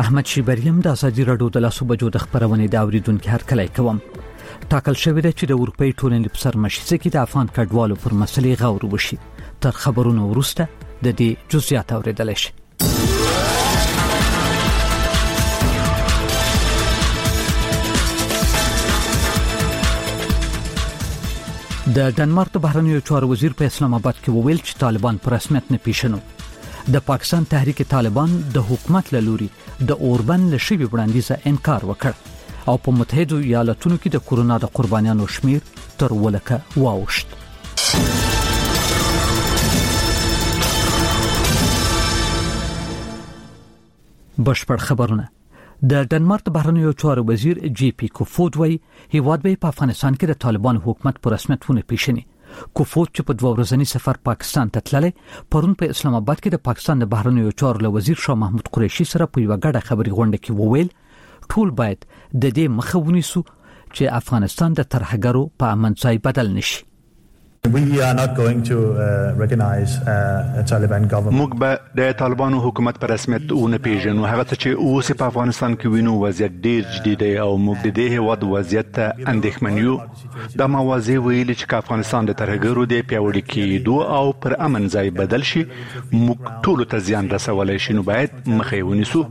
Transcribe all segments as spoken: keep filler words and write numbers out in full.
احمد شیبریم د ازادي راډیو د لاسو بجو د خبرونې د اوریدونکو هرکلی کوم. ټاکل شوی دی چې د اروپای ټولنې په سر مشیزه کې د افغان کډوالو پر مسلې غور وشي. تر خبرونو وروسته د دې جزئیات اوریدل شي. د ډنمارک بهرنیو چارو وزیر په اسلام آباد کې وویل چې طالبان پر رسمیت نه پیژنو. د پاکستان تحریک طالبان د حکومت له لوري د اوربن له شوی وړاندیزه انکار وکړ او په متحده ایالاتونو کې د کورونا د قربانیانو شمیر تر ولکه واوښت. بشپړ خبرونه. د ډنمارک بهرنیو چارو وزیر جی پی کوفود وایي هیواد به په افغانستان کې د طالبان حکومت پر رسمیت ونه پیژني. کوفود چې په دوه ورځنی سفر پاکستان ته تللی پرون په اسلام آباد کې د پاکستان د بهرنیو چارو وزیر شاه محمود قریشي سره په یو غړ خبري غونډه کې وویل ټول باید د دې مخه ونیسو چې افغانستان د ترهګرو په امن ځای بدل نشي. We are not going to uh, recognize uh, a Taliban government. موږ به د طالبانو حکومت پر رسمیت ونه پیژنو. هغه څه چې اوس په افغانستان کې وینو وضعیت ډیر جدي دی او موږ د دې هیواد وضعیت ته اندېښمن یو. دا موازی ویل چې افغانستان د ترهګرو د پیاوړي کېدو او پر امن ځای بدل شي موږ ټول ته زیان رسولای شي. نو باید مخه ونیسو.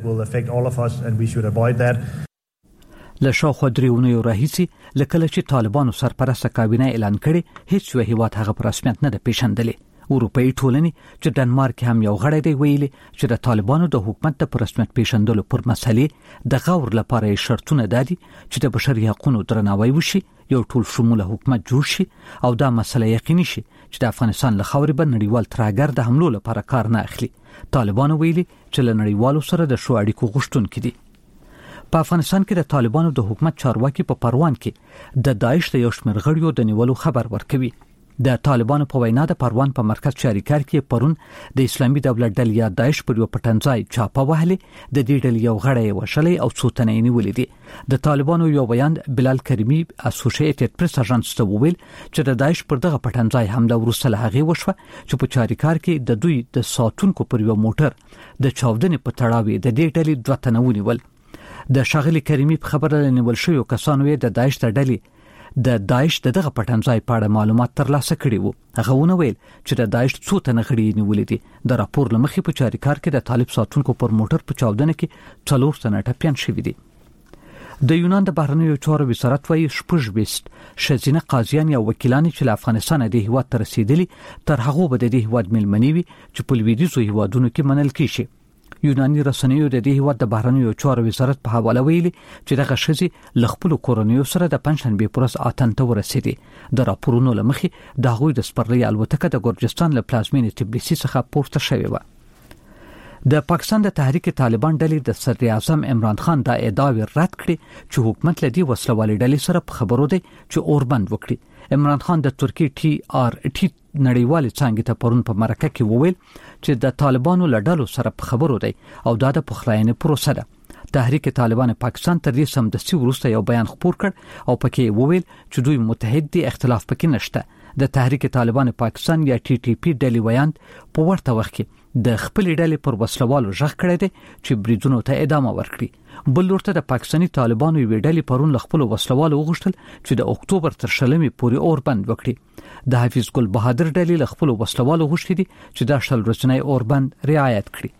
له شاوخوا دریونیو راهیسي لکه چې طالبانو سرپرسته کابینه اعلان کړي هیڅ یو هیواد هغه پر رسمیت نه د پیژندلې. اروپאי ټولنې چې ډنمارک هم یو غړی دی ویلي چې د طالبانو د حکومت د پر رسمیت پیژندلو پر مسلې د غور لپاره شرطونه دادي چې د بشري حقوقو درناوی وشي، یو ټول شموله حکومت جوړ شي او دا مسله یقیني شي چې د افغانستان له خاورې به نړیوال ترهګر د حملو لپاره کار نه اخلي. طالبانو ویلي چې له نړیوالو سره د شو اړیکو غوښتونکي دي. په افغانستان کې د طالبانو د حکومت چارواکي په پروان کې د داعش د یو شمېر غړیو د نیولو خبر ورکوي. د طالبانو په وینا د پروان په مرکز چاریکار کې پرون د اسلامي دولت ډلې یا داعش پر یو پټنځای چاپه وهلې. د دې ډلې یو غړی وشلې او څو تنه یې نیولې دي. د طالبانو یو بیان بلال کریمی اسوسییټډ پریس اژانس ته وویل چې د داعش پر دغه پټنځای حمله وروسته له هغې وشوه چې په چاریکار کې د دوی د ساتونکو پر یو موټر د چاودنې په تړاو د دې ډلې دوه تنه ونیول. د شاغلي کریمی په خبره لنیول شوی کسانو یې د داعش د ډلې د داعش دغه پټنځای په اړه معلومات ترلاسه کړي وو. هغه ونه ویل چې د داعش څو تنه غړي نیولې دي. د راپور لمخې په چاریکار کې د طالب ساتونکو پر موټر په چاودنه کې څلور تنه ټپيان شوي دي. د یونان د بهرنیو چارو وزارت وايي شپږ بیست شزینه قاضیان یا وکیلان چې له افغانستان د هیواد ته رسیدلي تر هغه به د هیواد ملمنی وي چې په لویدیځو هیوادونو کې منل کیږي. یوناني رسنیو د دې هیواد د بهرنیو چارو وزارت په حواله ویلي چې دغه شزي ل خپل کورنیو سره د پنځشنبه پرس اتن ته ورسېدي. د راپورونو لمخې د هغوی د سپرلي الوتکه د ګورجستان له پلازمینې تبلیسي څخه پورته شوې و. د پاکستان د تحریک طالبان ډلې د صدر اعظم عمران خان دا ادعا رد کړې چې حکومت لدی وسلوالې ډلې سره په خبرو دی چې اوربند وکړي. عمران خان د ترکی ټي آر ټي نړیوال څنګه ته پرون په مرکه کې وویل چې د طالبانو لړلو سره په خبرو دی او دا د پخلاینې پروسه ده. تحریک طالبان پاکستان تر دې سمدستي وروسته یو بیان خپور کړ او پکې وویل چې دوی متحد دي، اختلاف پکې نشته. د تحریک طالبان پاکستان یا ټي ټي پی ډلې ویاند په ورته وخت کې د خپل ډلې پر وسلوالو ژغ کړی دی چې بریدونو ته ادامه ورکړي. بل ورته د پاکستاني طالبانو یو ډلې پرون ل خپل وسلوالو وغوښتل چې د اکتوبر تر شلمې پورې اوربند وکړي. د حافظ ګل بهادر ډلې ل خپل وسلوالو غوښتي دي چې د شل ورځنی اوربند رعایت کړي.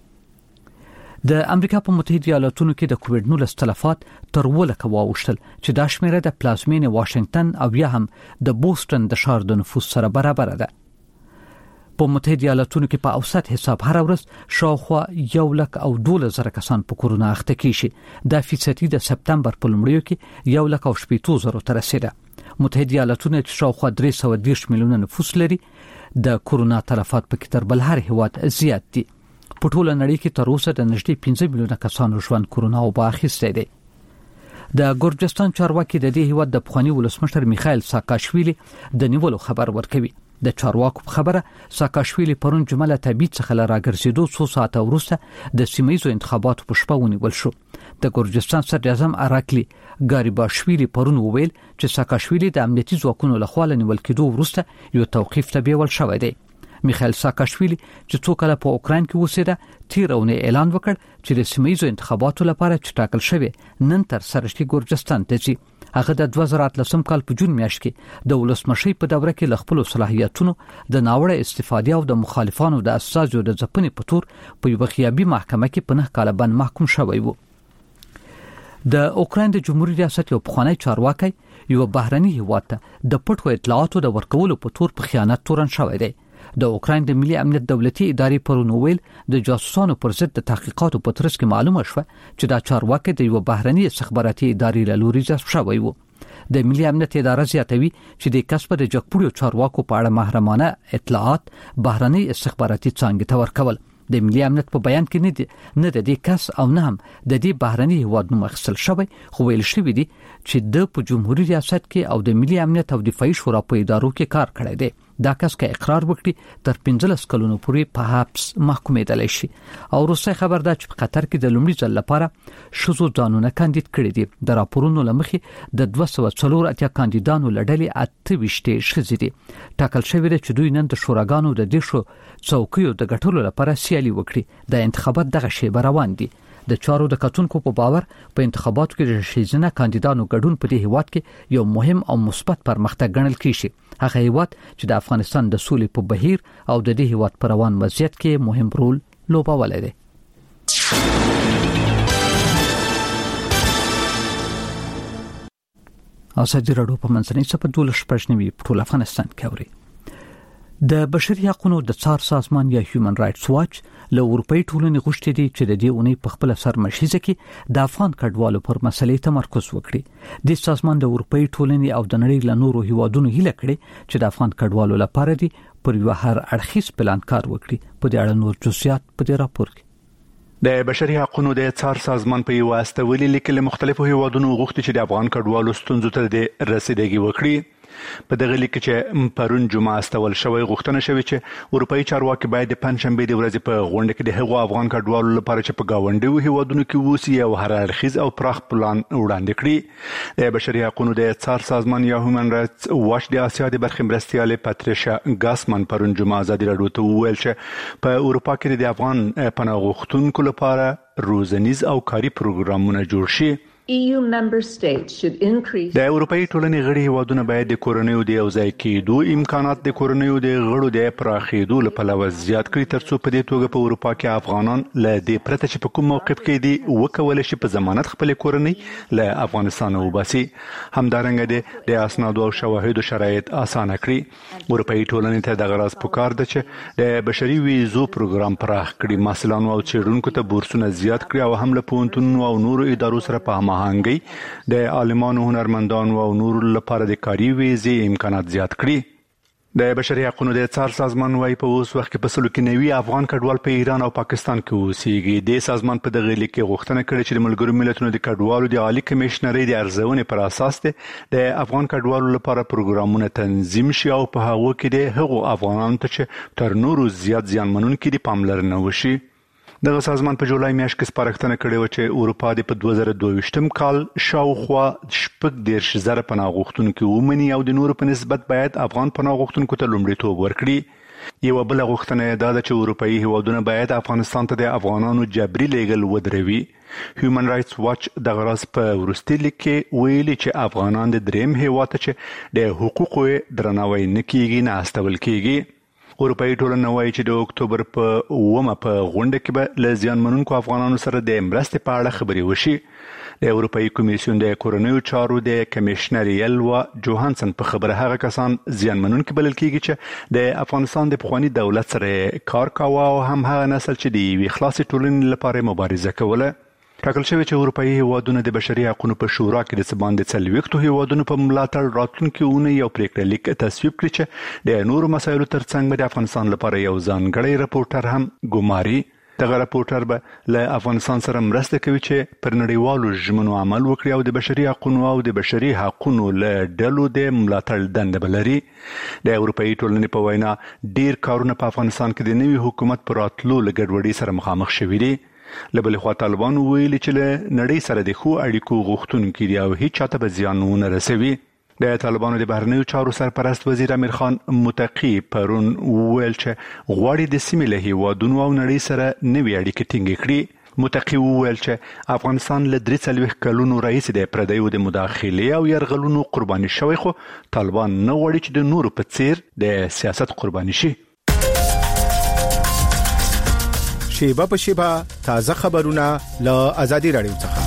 د امریکا په متحده ایالاتونو کې د کووډ نولس تلفات تر ولکه واوښتل چې دا شمیره د پلازمینې واشنگټن او یا هم د بوسټن د ښار د نفوس سره برابر ده. په متحده ایالاتونو کې په اوسط حساب هر ورځ شاوخوا یو لک او دولس زره کسان په کورونا اخته کیږي. د فیصدي د سپتمبر په لومړیو کې یو لک او شپږ زره ته رسیده. متحده ایالاتونه چې شاوخوا درې سوه دېرش میلیونه نفوس لري د کورونا تلفات په کې تر بل هر هیواد زیات دي. په ټوله نړۍ کې تر اوسه د نږدې پنځه میلیونه کسانو ژوند کورونا وبا اخیستی دی. د ګورجستان چارواکي د دې هیواد د پخوانی ولسمشر میخائیل ساکاشویلی د نیولو خبر ورکوي. د چارواکو په خبره ساکاشویلی پرون جمله تبعید څخه راګرځېدو څو ساعته وروسته د سیمایي انتخاباتو په شپه ونیول شو. د ګورجستان صدر اعظم اراکلی ګاریباشویلی پرون وویل چې ساکاشویلی د امنیتي ځواکونو لخوا نیول کېدو وروسته یو توقیف ته بیول شوی دی. میخائیل ساکاشویلی چې څو کله په اوکراین کې اوسېده تیرونه اعلان وکړ چې د سیمه‌ییزو انتخاباتو لپاره چې ټاکل شوی نن تر سره شي ګورجستان ته ځي. هغه د دوه زره اتلسم کال په جون میاشت کې د ولسمشي په دوره کې ل خپل صلاحیتونو د ناوړه استفادې او د مخالفانو د اساسو د ځپنې په تور په یو غیابي محکمه کې په نه کال باندې محکوم شوی و. د اوکراین د جمهوریت ریاست یو پخوانی چارواکي یو بهرني هیواد ته د پټو اطلاعاتو د ورکولو په تور په خیانت تورن شوی دی. د اوکراین د ملي امنیت دولتي ادارې پرون ویل د جاسوسانو پر ضد د تحقیقاتو په ترڅ کې معلومه شوه چې دا چارواکي د یو بهرني استخباراتي ادارې له لوري جذب شوی و. د ملي امنیت اداره زیاتوي چې د کسب د جګپوړو چارواکو په اړه محرمانه اطلاعات بهرني استخباراتي څانګې ته ورکول. د ملي امنیت په بیان کې نه دي نه د دې کس او نه هم د دې بهرني هیواد نوم اخیستل شوی، خو ویل شوی دی چې د په جمهوریت ریاست کې او د ملي امنیت او دفاعي شورا په ادارو کې کار کړی دی. دا کس که اقرار وکړي تر پنځلس کلونو پورې په حبس محکومېدلی شي. او روسي خبر ده چې په قطر کې د لومړي ځل لپاره شذو ځانونه کاندید کړي دي. د راپورونو لمخې د دوه سوه څلور اتیا کاندیدانو لړلې اته ویشتې ښځې دي. ټاکل شوی دی چې دوی نن د شوراګانو د دیشو څوکیو د ګټلو لپاره سیالي وکړي. د انتخابات دغه شیبه روان دي. د چارو د کتونکو په باور په انتخاباتو کې د شیزنه کاندیدانو ګډون په دې هیواد کې یو مهم او مثبت پرمختګ ګڼل کیږي. هغه هیواد چې د افغانستان د سولې په بهیر او د دې هیواد پر روان وضعیت کې مهم رول لوبولی دی. ازادي راډیو په منځنۍ صفحه دولس پښنوي په ټول افغانستان کې اوري. د بشري حقوقو د څار سازمان یا هیومن رائټس واچ له اروپאי ټولنې غوښتي دي چې د دې اونۍ په خپل سرمشیزه کې د افغان کډوالو پر مسلې تمرکز وکړي. د سازمان د اروپאי ټولنې او د نړۍ له نورو هیوادونو هیله کړې چې د افغان کډوالو لپاره دي پر یو هر اړخیز پلان کار وکړي. په دې اړه نور جزئیات په دې راپور کې. د بشري حقوقو د څار سازمان په یو استولي لیکل مختلفو هیوادونو غوښتي چې د افغان کډوالو ستونزو ته د رسیدګي وکړي. په دغه لیک چې پرون جمعه استول شوی غوښتنه شوی چې اروپאי چارواکي باید د پنځشنبه د ورځې په غونډه کې د هغو افغان کډوالو لپاره چې په گاونډیو هیوادونو کې اوسي او هر اړخیز او پراخ پلان وړاندې کړي. د بشري حقوقو د څار سازمان یا هیومن رائټس واچ د اسیا د برخې مرستیال پاتریشا ګاسمن پرون جمعه ازادي راډیو ته وویل چې په اروپا کې د افغان پناه غوښتونکو لپاره روزنیز او کاري پروګرامونه جوړ شي. E U member states should increase د اروپאי ټولنې غړي هیوادونه باید د کورنیو د یوځای کېدو امکانات د کورنیو د غړو د پراخېدو لپاره زیات کړي ترڅو په دې توګه په اروپا کې افغانان له دې پرته چې په کوم موقف کې دي وکولای شي په ضمانت خپل کورنۍ له افغانستان وباسي. همدارنګه د اسنادو او شواهدو شرایط اسانه کړي. اروپאי ټولنې ته د غراض پکار ده چې د بشري ویزو پروګرام پراخ کړي، مسلمانانو او چیرونکو ته بورسونه زیات کړي او هم له پوهنتونونو او نورو ادارو سره په هماهنګي د عالمانو، هنرمندانو او نورو لپاره د کاري ویزې امکانات زیات کړي. د بشري حقوقو د څار سازمان وايي په اوس وخت کې په سلو کې نوي افغان کډوال په ایران او پاکستان کې اوسېږي. د سازمان په دغه لیک کې غوښتنه کړې چې د ملګرو ملتونو د کډوالو د عالی کمشنرۍ د ارزونې پر اساس د افغان کډوالو لپاره پروګرامونه تنظیم شي او په هغه کې د هغو افغانانو ته چې تر نورو زیات زیانمنونکي دي پاملرنه وشي. دغه سازمان په جولای میاشت کې سپارښتنه کړې و چې اروپا د په دوه زره دوه ویشتم کال شاوخوا شپږ دېرش زره پناه غوښتونکي ومني او د نورو په نسبت باید افغان پناه غوښتونکو ته لومړیتوب ورکړي. یوه بله غوښتنه دا ده چې اروپאי هیوادونه باید افغانستان ته د افغانانو جبري لیږل ودروي. هیومن رائټس واچ دغه راز په وروستي لیک کې ویلي چې افغانان د دریم هیواد ته چې د حقوقو درناوی نه کیږي نه استول کیږي. اروپאי ټولنه وايي چې د اکتوبر په اومه په غونډه کې به له زیانمنونکو افغانانو سره د مرستې په اړه خبرې وشي. د اروپאי کمیسیون د کورنیو چارو د کمشنر یلوا جوهانسن په خبره هغه کسان زیانمنونکي بلل کیږي چې د افغانستان د پخوانی دولت سره کار کاوه او هم هغه نسل چې د یوې خلاصې ټولنې لپاره مبارزه کوله. ټاکل شوی چې اروپאי هیوادونه د بشري حقوقو په شورا کې د سبان د څلوېښتو هیوادونو په ملاتړ راتلونکي اونۍ یو پریکړه لیک تصویب کړي چې د نورو مسایلو ترڅنګ د افغانستان لپاره یو ځانګړی راپورټر هم ګماري. دغه راپورټر به له افغانستان سره مرسته کوي چې پر نړیوالو ژمنو عمل وکړي او د بشري حقوقو او د بشري حقوقو له ډلو د ملاتړ دنده بلري. د اروپאי ټولنې په وینا ډیر کارونه په افغانستان کې د نوي حکومت پر راتلو له ګډوډۍ سره مخامخ شوي دي. له بلې خوا طالبانو ویلي چې له نړۍ سره د ښو اړیکو غوښتونکي دي او هیڅ چاته به زیان ونه رسوي. د طالبانو د بهرنیو چارو سرپرست وزیر امیر خان متقی پرون ویل چې غواړي د سیمې له هیوادونو او نړۍ سره نوې اړیکې ټینګې کړي. متقی ویل چې افغانستان له درې څلوېښت کلونو راهیسې د پردیو د مداخلې او یرغلونو قرباني شوی، خو طالبان نه غواړي چې د نورو په څیر د سیاست قرباني شي. شیبه په شیبه تازه خبرونه له آزادي رادیو څخه.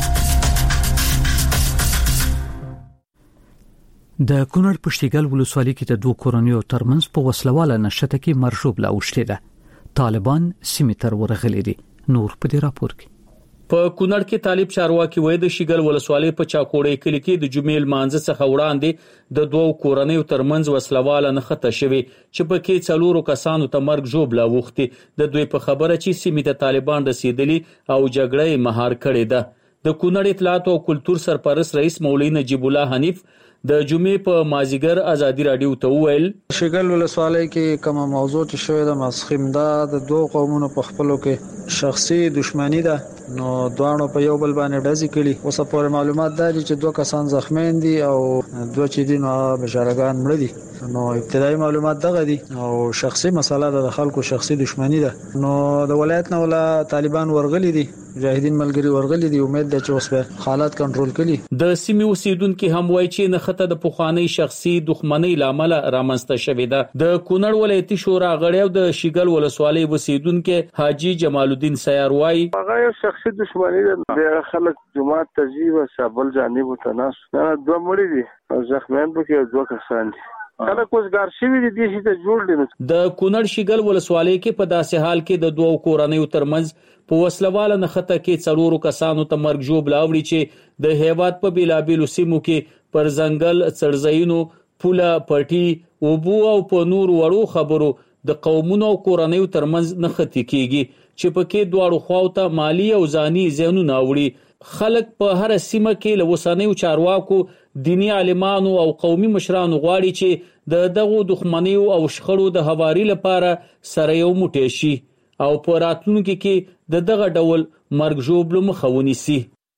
د کونړ پشتیګل ولسوالۍ کې د دوه کورنیو ترمنځ په وسلواله نشته کې مرشوب لا اوشته ده. طالبان سیمه تر ورغلي دي. نور په دې راپور کې په کونړ کې طالب چارواکي وای د شیګل ولسوالۍ په چاکوړې کلی کې د جمعې مانځ څخه وړاندې د دوه کورنیو ترمنځ وسلواله نخته شوی چې په کې څلورو کسانو ته مرګ ژوب لا وختي. د دوی په خبره چې سیمه ته طالبان رسیدلی او جګړه مهار کړې ده. د کونړ اطلاعات او کلتور سرپرست رئیس مولوی نجیب الله حنیف د جمعې په مازیګر آزادي رادیو ته ویل شیګل ولسوالۍ کې کومه موضوع چې شوې ده مسخیم ده د دوه قومونو په خپلو کې شخصي دښمنی ده، نو دوانو په یو بل باندې ډزې کړي. اوس پورې معلومات ده چې دوه کسان زخمیان دي او دوه چې دي نو بشارګان مړ دي. نو ابتدایي معلومات دغه دي او شخصي مسله ده د خلکو شخصي دښمنی ده. نو د ولایت نه ولا طالبان ورغلي دي، مجاهدین ملګری ورغلي دي. امید ده چې اوس به حالات کنټرول کړي. د سیمې اوسیدونکو هم وایي چې نخته د پخوانی شخصي دښمنۍ لامل رامنځته شوې ده. د کونړ ولایتي شورا غړی او د شیګل ولسوالۍ اوسیدونکو حاجی جمال الدین سیار وایي هغه شخصي دښمنۍ ده. د خلک جماعت تجیب سبل جانب تناس دوه مړي دي او زخمیان به کې دوه کسان دي. کله کوزګار شوی دي د دې ته جوړ دي. د کونړ شیګل ولسوالۍ کې په داسې حال کې د دوه کورنیو ترمنځ په وسلواله نخته کې څلورو کسانو ته مرګ ژوب لاوړي چې د هیواد په بیلابیلو سیمو کې پر ځنګل څړځایونو پوله پټي اوبو او په نور وړو خبرو د قومونو او کورنیو ترمنځ نختی کیږي چې پکې دواړو خواو ته مالی او ځاني زیانونه وړي. خلک په هر سیمه کې له وسانیو چارواکو، دینی عالمانو او قومي مشرانو غواړي چې د دغو دښمنیو او شخړو د هواري لپاره سره یو موټی شي او په راتلونکي کې د دغه ډول مرګ ژوبلو مخه ونیسي.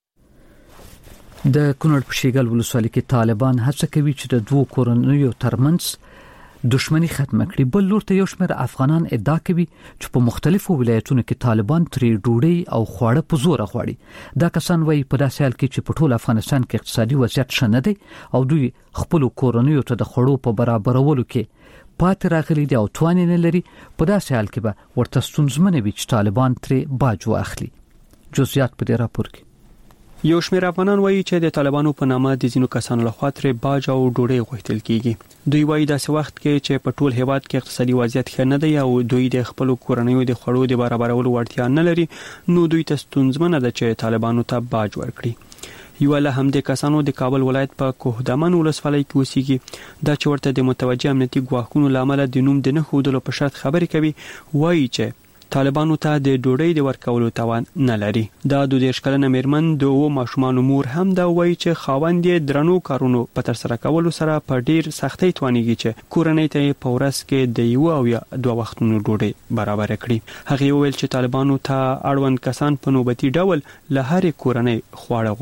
د کونړ په شیګل ولسوالۍ کې طالبان هڅه کوي چې د دوه کورنیو ترمنځ دښمنی ختم کړي. بل لور ته یو شمېر افغانان ادعا کوي چې په مختلفو ولایتونو کې طالبان ترې ډوډۍ او خواړه په زور غواړي. دا کسان وایي په داسې حال کې چې په ټول افغانستان کې اقتصادي وضعیت ښه نه دی او دوی خپل کورنیو ته د خړو په برابرولو کې پاتې راغلي دي او توان نه لري. په داسې حال کې به ورته ستونزمن وي چې طالبان ترې باج واخلي. جزئیات په دې راپور کې. یو شمېر افغانان وایي چې د طالبانو په نامه د ځینو کسانو لخوا ترې باج او ډوډۍ غوښتل کیږي. دوی وایي داسې وخت کې چې په ټول هیواد کې اقتصادي وضعیت ښه نه دی او دوی د خپل کورنیو د خړو د برابرولو وړتیا نه لري، نو دوی ته ستونزمنه ده چې طالبانو ته باج ورکړي. یو له همدې کسانو د کابل ولایت په کوهدمن ولسوالۍ کې اوسېږي. دا چې ورته د متوجه امنیتي ګواښونو لامل د نوم د نه ښودلو په شرط خبرې کوي، وایي چې طالبانو ته د ډوډۍ د ورکولو توان نه لري. دا د دېرش کلنه میرمن د اوو ماشومانو مور هم دا وایي چې خاوند یې درنو کارونو په ترسره کولو سره په ډیر سختۍ توانیږي چې کورنۍ ته په ورځ کې د یو او یا دوه وختونو ډوډۍ برابر کړي. هغه ویل چې طالبانو ته اړوند کسان په نوبتي ډول له هرې کورنۍ خواړه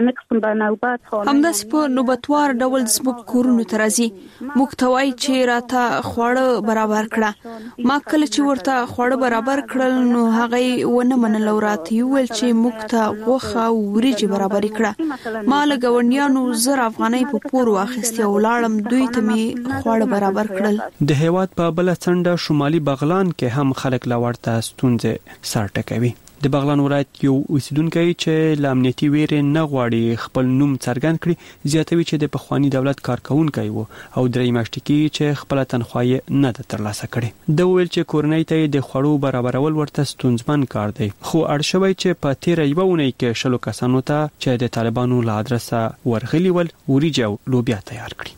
غواړي. همداسې په نوبتوار ډول زموږ کورونو ته راځي. موږ ته وایي چې راته خواړه برابر کړه. ما کله چې ورته خواړه برابر برابر کړل نو هغه ونه منل او راته ویل چې موږ ته غوښه او وریجې برابر کړه. ما له ګاونډیانو زر افغانۍ په پور واخیستې او لاړم دوی ته می خواړه برابر کړل. د هیواد په بل څنډه شمالي بغلان کې هم خلک لا ورته ستونزې سر ټکوي. د بغلان ولایت یو اوسیدونکی چې له امنیتي ویرې نه غواړي خپل نوم څرګند کړي، زیاتوي چې د پخوانی دولت کارکونکی و او درې میاشتې کې چې خپل تنخواه نه ده ترلاسه کړې. د ویل چې کورنۍ ته د خوړو برابرول ورته ستونزمن کار دی، خو اړ شوی چې په تیر یو اونۍ کې شلو کسانو ته چې د طالبانو له ادرسه ورغلي ول وریجې او لوبیا تیار کړي.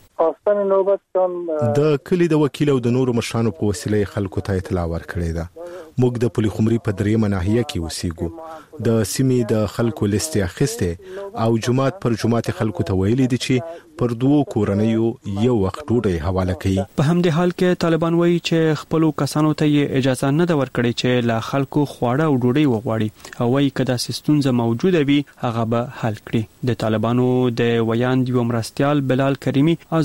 د کلی د وکیل او د نورو مشرانو په وسیله خلکو ته اطلاع ورکړې ده. موږ د پولی خمري په دریمه ناحیه کې اوسېږو. د سیمې د خلکو لیست اخیسته او جمعات پر جمعات خلکو ته ویلي دي چې پر دوه کورنیو یو وخت ډوډۍ حواله کوي. په همدې حال کې طالبان وایي چې خپل کسانو ته اجازه نه ده ورکړې چې لا خلکو خواړه او ډوډۍ وغواړي او وايي کدا ستونزه موجوده وي هغه به حل کړي. د طالبانو د ویاند یو مرستيال بلال کریمی